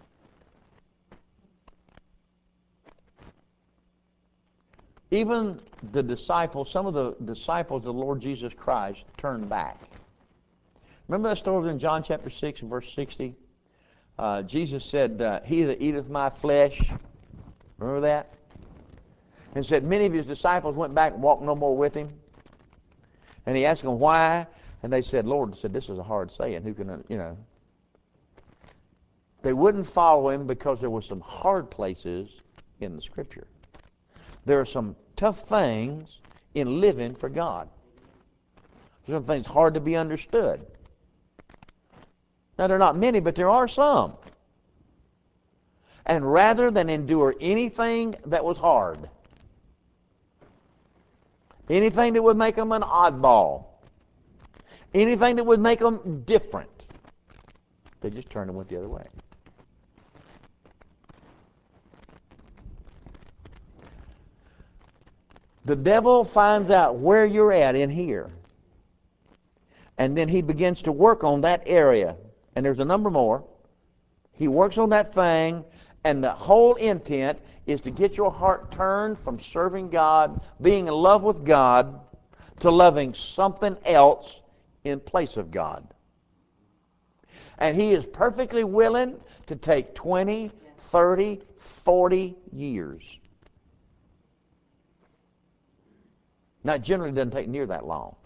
even the disciples, some of the disciples of the Lord Jesus Christ turned back. Remember that story in John chapter six and verse sixty? Uh, Jesus said, uh, he that eateth my flesh, remember that? And said many of his disciples went back and walked no more with him. And he asked them why, and they said, Lord, said, this is a hard saying. Who can, you know? They wouldn't follow him because there were some hard places in the Scripture. There are some tough things in living for God. Some things hard to be understood. Now, there are not many, but there are some. And rather than endure anything that was hard, anything that would make them an oddball, anything that would make them different, they just turned and went the other way. The devil finds out where you're at in here, and then he begins to work on that area. And there's a number more. He works on that thing, and the whole intent is to get your heart turned from serving God, being in love with God, to loving something else in place of God. And he is perfectly willing to take twenty, thirty, forty years. Now, it generally doesn't take near that long.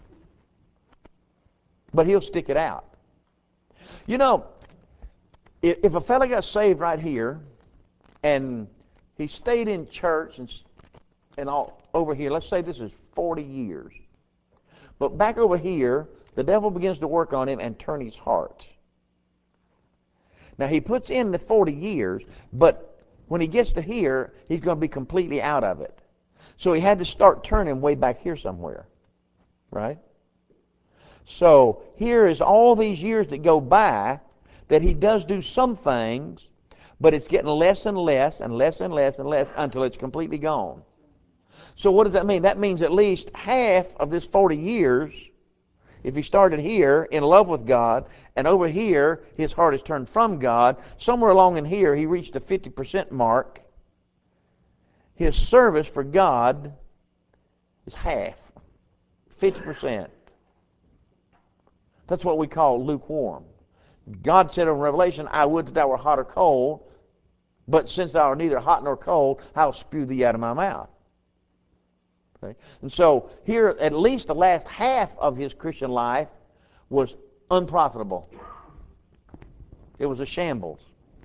But he'll stick it out. You know, if, if a fella got saved right here, and he stayed in church and, and all, over here. Let's say this is forty years. But back over here, the devil begins to work on him and turn his heart. Now, he puts in the forty years, but when he gets to here, he's going to be completely out of it. So he had to start turning way back here somewhere, right? So here is all these years that go by that he does do some things, but it's getting less and less and less and less and less until it's completely gone. So what does that mean? That means at least half of this forty years, if he started here in love with God, and over here his heart is turned from God, somewhere along in here he reached the fifty percent mark. His service for God is half, fifty percent. That's what we call lukewarm. God said in Revelation, I would that thou were hot or cold, but since thou art neither hot nor cold, I'll spew thee out of my mouth. Okay? And so here, at least the last half of his Christian life was unprofitable. It was a shambles.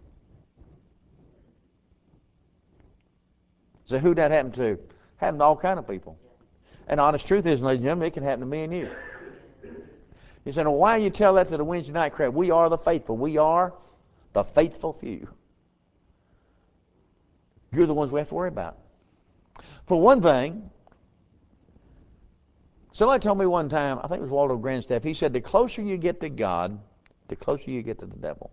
So who'd that happen to? Happened to all kind of people. And the honest truth is, ladies and gentlemen, it can happen to me and you. You say, well, why you tell that to the Wednesday night crowd? We are the faithful. We are the faithful few. You're the ones we have to worry about. For one thing, somebody told me one time, I think it was Waldo Grandstaff, he said, the closer you get to God, the closer you get to the devil.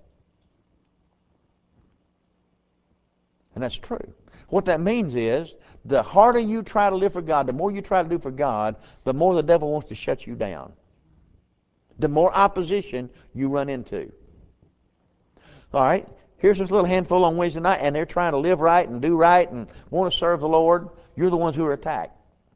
And that's true. What that means is, the harder you try to live for God, the more you try to do for God, the more the devil wants to shut you down. The more opposition you run into. All right, here's this little handful on Wednesday night, and they're trying to live right and do right and want to serve the Lord. You're the ones who are attacked.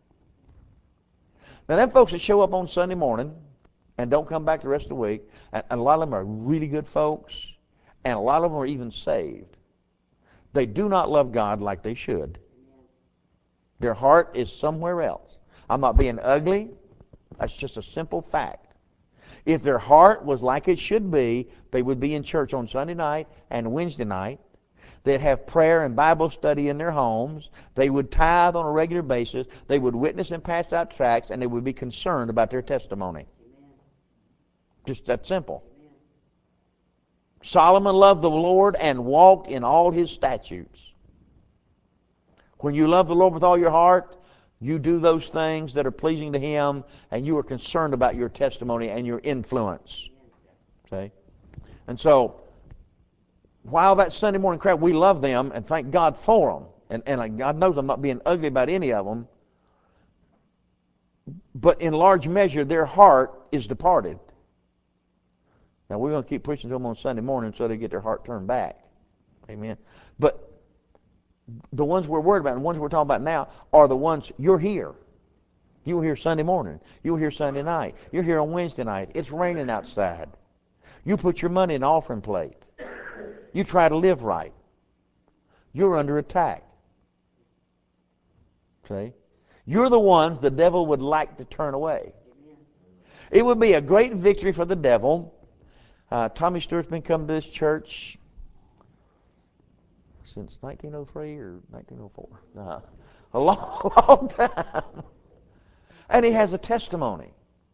Now, them folks that show up on Sunday morning and don't come back the rest of the week, and a lot of them are really good folks, and a lot of them are even saved. They do not love God like they should. Their heart is somewhere else. I'm not being ugly. That's just a simple fact. If their heart was like it should be, they would be in church on Sunday night and Wednesday night. They'd have prayer and Bible study in their homes. They would tithe on a regular basis. They would witness and pass out tracts, and they would be concerned about their testimony. Amen. Just that simple. Amen. Solomon loved the Lord and walked in all his statutes. When you love the Lord with all your heart, you do those things that are pleasing to Him, and you are concerned about your testimony and your influence. Okay? And so, while that Sunday morning crowd, we love them and thank God for them. And, and God knows I'm not being ugly about any of them. But in large measure, their heart is departed. Now, we're going to keep pushing them on Sunday morning so they get their heart turned back. Amen. But the ones we're worried about and the ones we're talking about now are the ones you're here. You were here Sunday morning. You were here Sunday night. You're here on Wednesday night. It's raining outside. You put your money in the offering plate. You try to live right. You're under attack. Okay? You're the ones the devil would like to turn away. It would be a great victory for the devil. Uh, Tommy Stewart's been coming to this church since nineteen oh three or nineteen oh four. Uh, a long, long time. And he has a testimony.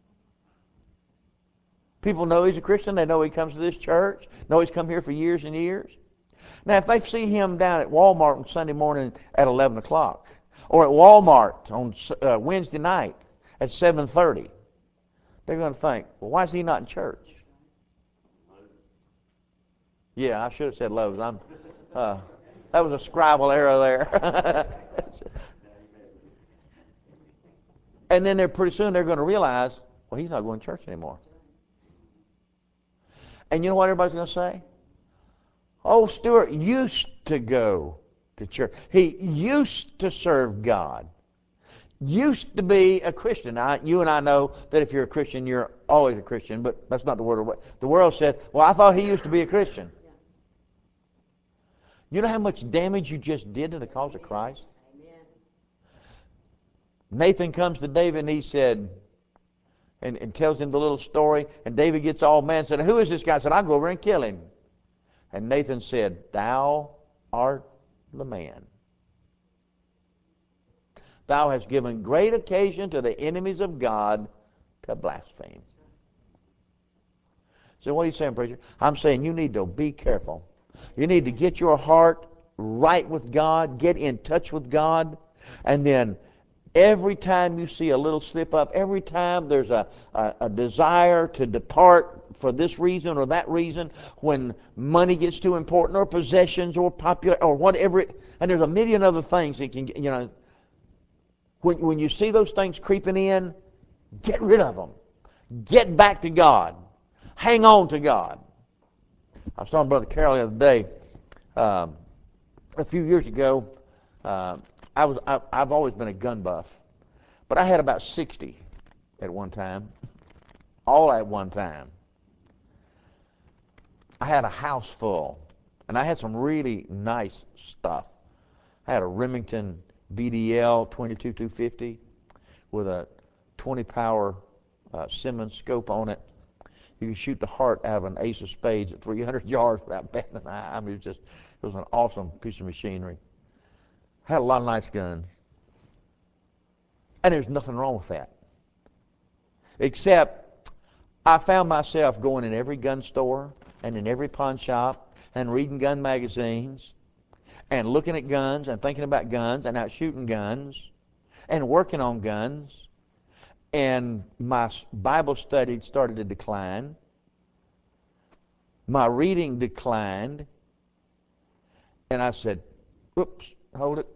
People know he's a Christian. They know he comes to this church. Know he's come here for years and years. Now, if they see him down at Walmart on Sunday morning at eleven o'clock, or at Walmart on uh, Wednesday night at seven thirty, they're going to think, well, why is he not in church? Yeah, I should have said Lowe's. I'm, uh, that was a scribal error there. And then they're pretty soon they're going to realize, well, he's not going to church anymore. And you know what everybody's going to say? Oh, Stewart used to go to church. He used to serve God. Used to be a Christian. Now, you and I know that if you're a Christian, you're always a Christian, but that's not the word. The world said, well, I thought he used to be a Christian. You know how much damage you just did to the cause of Christ? Amen. Nathan comes to David and he said, and, and tells him the little story, and David gets all mad and said, who is this guy? I said, I'll go over and kill him. And Nathan said, thou art the man. thou hast given great occasion to the enemies of God to blaspheme. So what are you saying, preacher? I'm saying you need to be careful. You need to get your heart right with God, get in touch with God, and then every time you see a little slip up, every time there's a, a, a desire to depart for this reason or that reason, when money gets too important or possessions or popular or whatever, it, and there's a million other things that can, you know, when, when you see those things creeping in, get rid of them. Get back to God. Hang on to God. I was talking to Brother Carroll the other day. Um, a few years ago, uh, I was I, I've always been a gun buff, but I had about sixty at one time, all at one time. I had a house full, and I had some really nice stuff. I had a Remington B D L twenty-two two fifty with a twenty power uh, Simmons scope on it. You could shoot the heart out of an ace of spades at three hundred yards without batting an eye. I mean, it was just, it was an awesome piece of machinery. Had a lot of nice guns. And there's nothing wrong with that. Except I found myself going in every gun store and in every pawn shop and reading gun magazines and looking at guns and thinking about guns and out shooting guns and working on guns. And my Bible study started to decline. My reading declined. And I said, oops, hold it.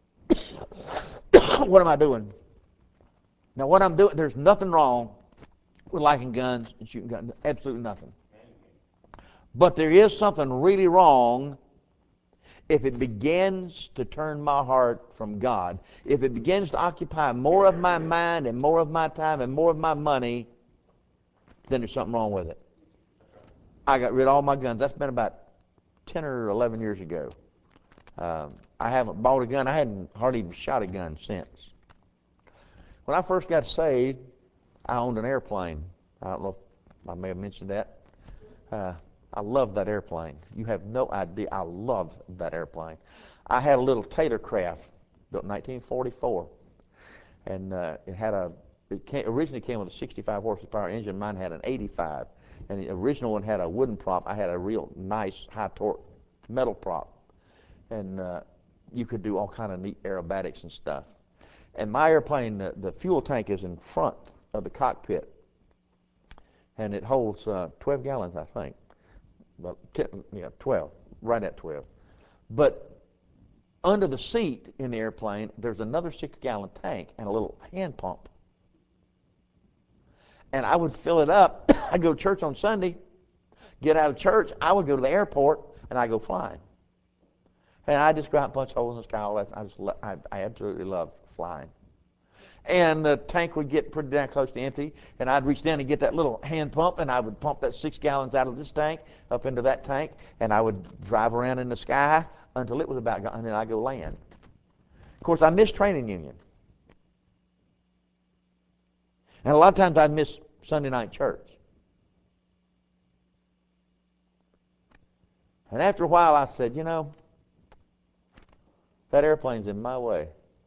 What am I doing? Now what I'm doing, there's nothing wrong with liking guns and shooting guns. Absolutely nothing. But there is something really wrong if it begins to turn my heart from God. If it begins to occupy more of my mind and more of my time and more of my money, then there's something wrong with it. I got rid of all my guns. That's been about ten or eleven years ago. Um, I haven't bought a gun. I hadn't hardly even shot a gun since. When I first got saved, I owned an airplane. I don't know if I may have mentioned that. Uh, I loved that airplane. You have no idea. I loved that airplane. I had a little Tatercraft built in nineteen forty-four, and uh, it had a. It came, originally came with a sixty-five horsepower engine. Mine had an eighty-five, and the original one had a wooden prop. I had a real nice high torque metal prop, and uh, you could do all kind of neat aerobatics and stuff. And my airplane, the, the fuel tank is in front of the cockpit, and it holds uh, twelve gallons, I think. Well, ten, yeah, twelve, right at twelve. But under the seat in the airplane, there's another six-gallon tank and a little hand pump. And I would fill it up. I'd go to church on Sunday, get out of church, I would go to the airport, and I'd go flying. And I just go out and punch holes in the sky. All that. I just, I, I absolutely love flying. And the tank would get pretty damn close to empty, and I'd reach down and get that little hand pump, and I would pump that six gallons out of this tank up into that tank, and I would drive around in the sky until it was about gone, and then I'd go land. Of course, I missed training union. And a lot of times I'd miss Sunday night church. And after a while I said, you know, that airplane's in my way.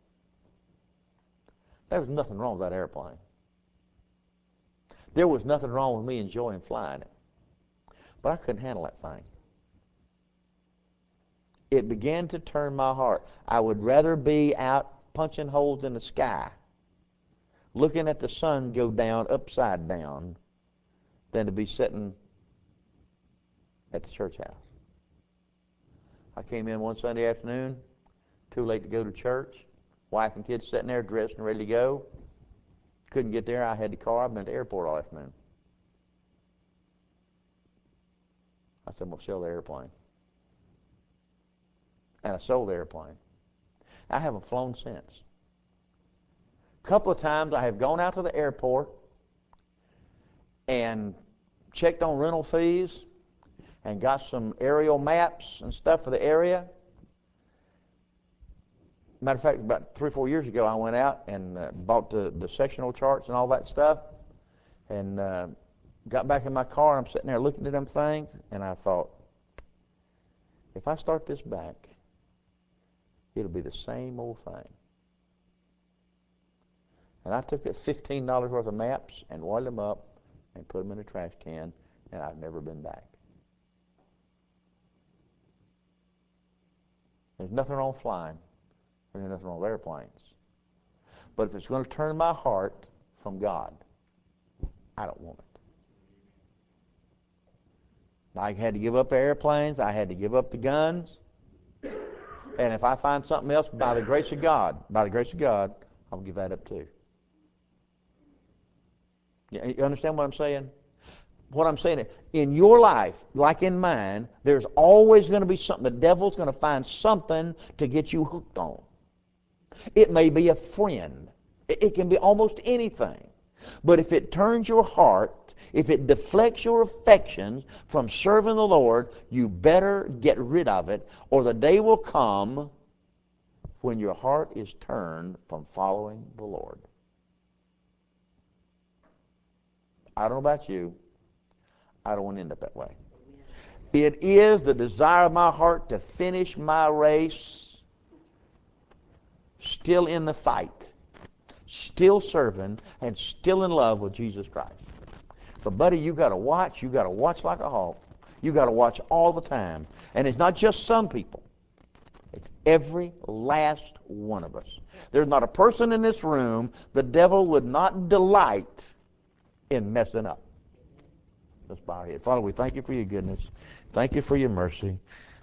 There was nothing wrong with that airplane. There was nothing wrong with me enjoying flying it. But I couldn't handle that thing. It began to turn my heart. I would rather be out punching holes in the sky, looking at the sun go down upside down, than to be sitting at the church house. I came in one Sunday afternoon, too late to go to church. Wife and kids sitting there dressed and ready to go. Couldn't get there. I had the car. I've been at the airport all afternoon. I said, I'm going to sell the airplane. And I sold the airplane. I haven't flown since. A couple of times I have gone out to the airport and checked on rental fees and got some aerial maps and stuff for the area. Matter of fact, about three or four years ago, I went out and uh, bought the, the sectional charts and all that stuff, and uh, got back in my car, and I'm sitting there looking at them things, and I thought, if I start this back, it'll be the same old thing. And I took that fifteen dollars worth of maps and oiled them up and put them in a trash can, and I've never been back. There's nothing wrong with flying. There's nothing wrong with airplanes. But if it's going to turn my heart from God, I don't want it. I had to give up the airplanes. I had to give up the guns. And if I find something else, by the grace of God, by the grace of God, I'll give that up too. You understand what I'm saying? What I'm saying is, in your life, like in mine, there's always going to be something. The devil's going to find something to get you hooked on. It may be a friend. It can be almost anything. But if it turns your heart, if it deflects your affections from serving the Lord, you better get rid of it, or the day will come when your heart is turned from following the Lord. I don't know about you. I don't want to end up that way. It is the desire of my heart to finish my race still in the fight, still serving, and still in love with Jesus Christ. But buddy, you got to watch. You got to watch like a hawk. You got to watch all the time. And it's not just some people. It's every last one of us. There's not a person in this room the devil would not delight in messing up. Let's bow our head. Father, we thank you for your goodness. Thank you for your mercy.